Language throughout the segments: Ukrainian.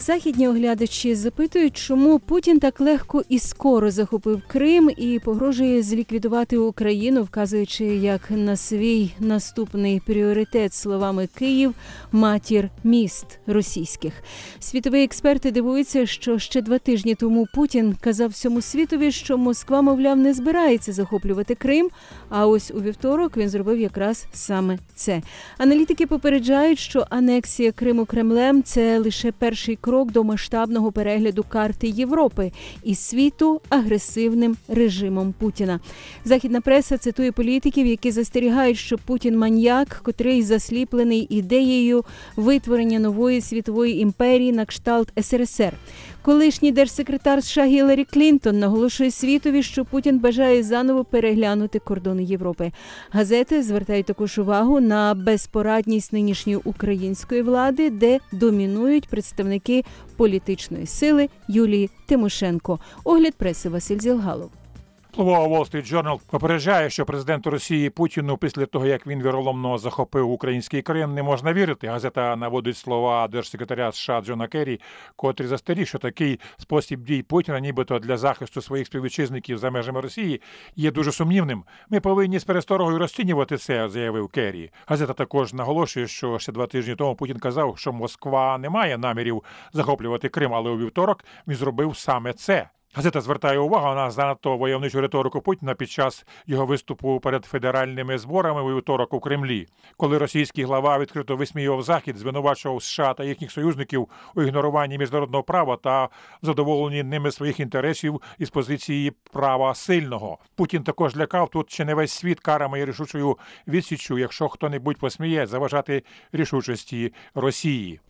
Західні оглядачі запитують, чому Путін так легко і скоро захопив Крим і погрожує зліквідувати Україну, вказуючи як на свій наступний пріоритет словами «Київ – матір міст російських». Світові експерти дивуються, що ще 2 тижні тому Путін казав всьому світові, що Москва, мовляв, не збирається захоплювати Крим, а ось у вівторок він зробив якраз саме це. Аналітики попереджають, що анексія Криму Кремлем – це лише перший крок до масштабного перегляду карти Європи і світу агресивним режимом Путіна. Західна преса цитує політиків, які застерігають, що Путін – маньяк, котрий засліплений ідеєю витворення нової світової імперії на кшталт СРСР. Колишній держсекретар США Гіларі Клінтон наголошує світові, що Путін бажає заново переглянути кордони Європи. Газети звертають також увагу на безпорадність нинішньої української влади, де домінують представники політичної сили Юлії Тимошенко. Огляд преси Василь Зілгалов. Впливова Wall Street Journal попереджає, що президенту Росії Путіну після того, як він віроломно захопив український Крим, не можна вірити. Газета наводить слова держсекретаря США Джона Керрі, котрий застеріг, що такий спосіб дій Путіна, нібито для захисту своїх співвітчизників за межами Росії, є дуже сумнівним. Ми повинні з пересторогою розцінювати це, заявив Керрі. Газета також наголошує, що ще 2 тижні тому Путін казав, що Москва не має намірів захоплювати Крим, але у вівторок він зробив саме це. Газета звертає увагу на занадто войовничу риторику Путіна під час його виступу перед федеральними зборами у вівторок у Кремлі, коли російський глава відкрито висміював Захід, звинувачував США та їхніх союзників у ігноруванні міжнародного права та задоволенні ними своїх інтересів із позиції права сильного. Путін також лякав тут чи не весь світ карами і рішучою відсіччю, якщо хто-небудь посміє заважати рішучості Росії.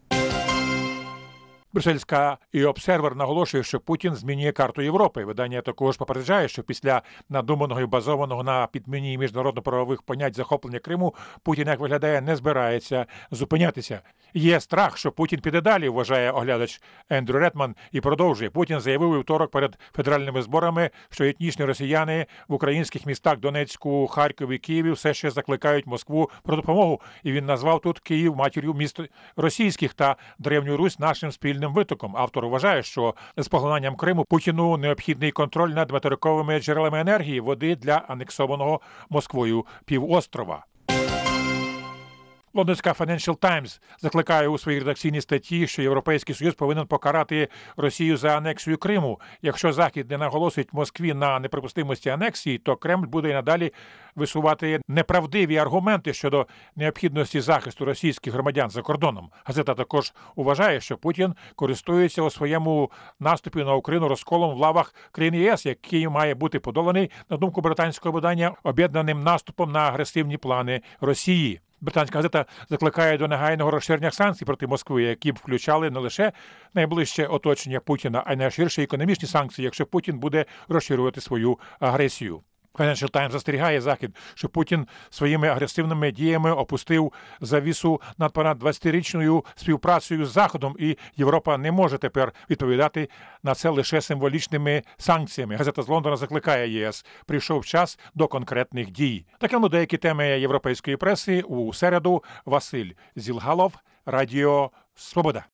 Брюссельська і Обсервер наголошує, що Путін змінює карту Європи. Видання також попереджає, що після надуманого і базованого на підміні міжнародно-правових понять захоплення Криму Путін, як виглядає, не збирається зупинятися. Є страх, що Путін піде далі, вважає оглядач Ендрю Редман, і продовжує. Путін заявив у вівторок перед федеральними зборами, що етнічні росіяни в українських містах Донецьку, Харкові і Києві все ще закликають Москву про допомогу. І він назвав тут Київ матір'ю міст російських та Древню Русь нашим спільним витоком. Автор вважає, що з поглинанням Криму Путіну необхідний контроль над материковими джерелами енергії, води для анексованого Москвою півострова. Лондонська Financial Times закликає у своїй редакційній статті, що Європейський Союз повинен покарати Росію за анексію Криму. Якщо Захід не наголосить Москві на неприпустимості анексії, то Кремль буде й надалі висувати неправдиві аргументи щодо необхідності захисту російських громадян за кордоном. Газета також вважає, що Путін користується у своєму наступі на Україну розколом в лавах країн ЄС, який має бути подоланий, на думку британського видання, об'єднаним наступом на агресивні плани Росії. Британська газета закликає до негайного розширення санкцій проти Москви, які б включали не лише найближче оточення Путіна, а й найширші економічні санкції, якщо Путін буде розширювати свою агресію. Financial Times застерігає Захід, що Путін своїми агресивними діями опустив завісу над понад 20-річною співпрацею з Заходом, і Європа не може тепер відповідати на це лише символічними санкціями. Газета з Лондона закликає ЄС: прийшов час до конкретних дій. Таке деякі теми європейської преси у середу. Василь Зілгалов, Радіо Свобода.